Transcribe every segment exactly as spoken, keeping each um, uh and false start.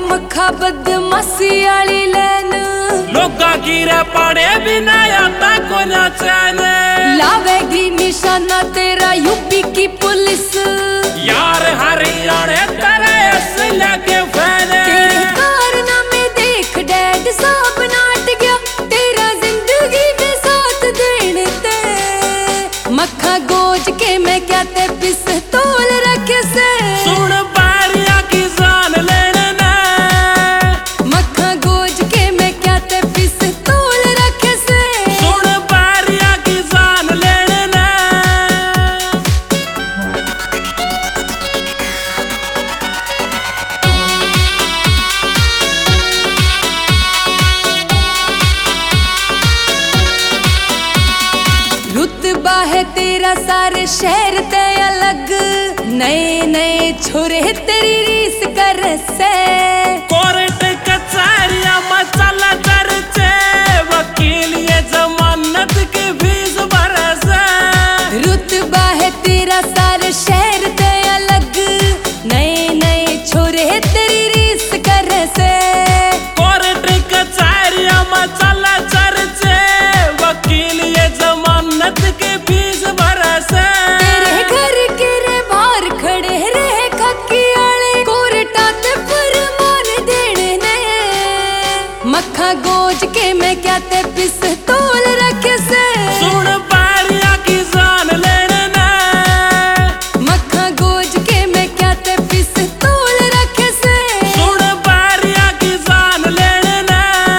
मखा बदमाशी आली लैन लोगा गिरे पड़े बिना आता को ना चैन लावेगी निशाना तेरा यूपी की पुलिस यार हरियाणे तेरे असला के फैन तेरे कारनामे देख डैड साहब नाट गया तेरा जिंदगी में साथ देने ते मक्खा गोज के मैं क्या ते पिस्तौल रखे से सुन बारिया की जान लेने ना मक्खा गोज के मैं क्या ते पिस्तौल रखे से सुन बारिया की जान लेने ना रुतबा है तेरा सारे शहर ते अलग नए नए छोरे तेरी रीस कर से कोर्ट कचहरिया मचला चर्चे वकील ये जमानत की फीस भरसे रुतबा है तेरा सारे शहर ते अलग नए नए छोरे तेरी रीस कर से कोर्ट कचहरिया मचला चर्चे वकील ये जमानत की फीस भरसे तेरे घर के रे बाहर खड़े रहे खक्की आले कोर्टा ते फरमान देने ने मक्खा गोज के मैं क्या ते पिस्तौल रखे से सुन बारिया की जान लेने ना मक्खा गोज के मैं क्या ते पिस्तौल रखे से सुन बारिया की जान लेने ना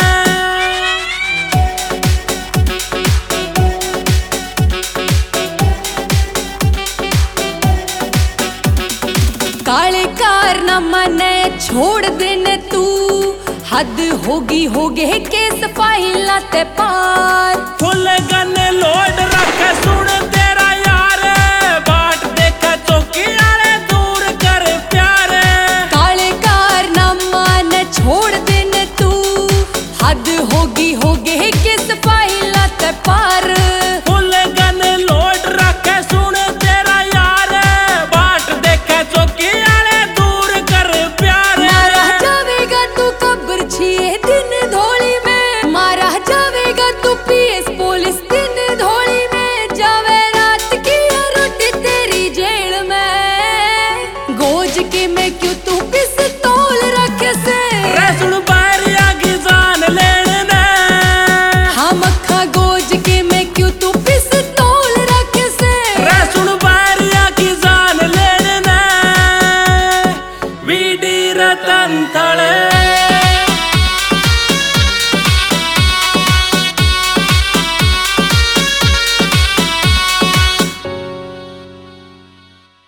काले कारनामा ने छोड़ देने तू हद होगी होगे केस फाइल ते पार फुल गन लोड रखे सुन तेरा यार बाट देखा चौकी आले दूर कर प्यार काले कारनामा ने छोड़ देने तू हद होगी होगे केस फाइल ते पार फुल गन लोड रखे सुन तेरा यार बाट देखा चौकी आले दूर कर प्यार मारा जावेगा तू कब्र छिए दिन धोली में मारा जावेगा तू पीएस पुलिस दिन धोली में जावे रात की रोटी तेरी जेल में गोज के मैं क्यों तू पिस्तौल रखे से रे सुन बारिया की जान लेने ना हम अखा गोज के मैं क्यों तू पिस्तौल रखे से रे सुन बारिया की जान लेने ना वीडी रतन थड़े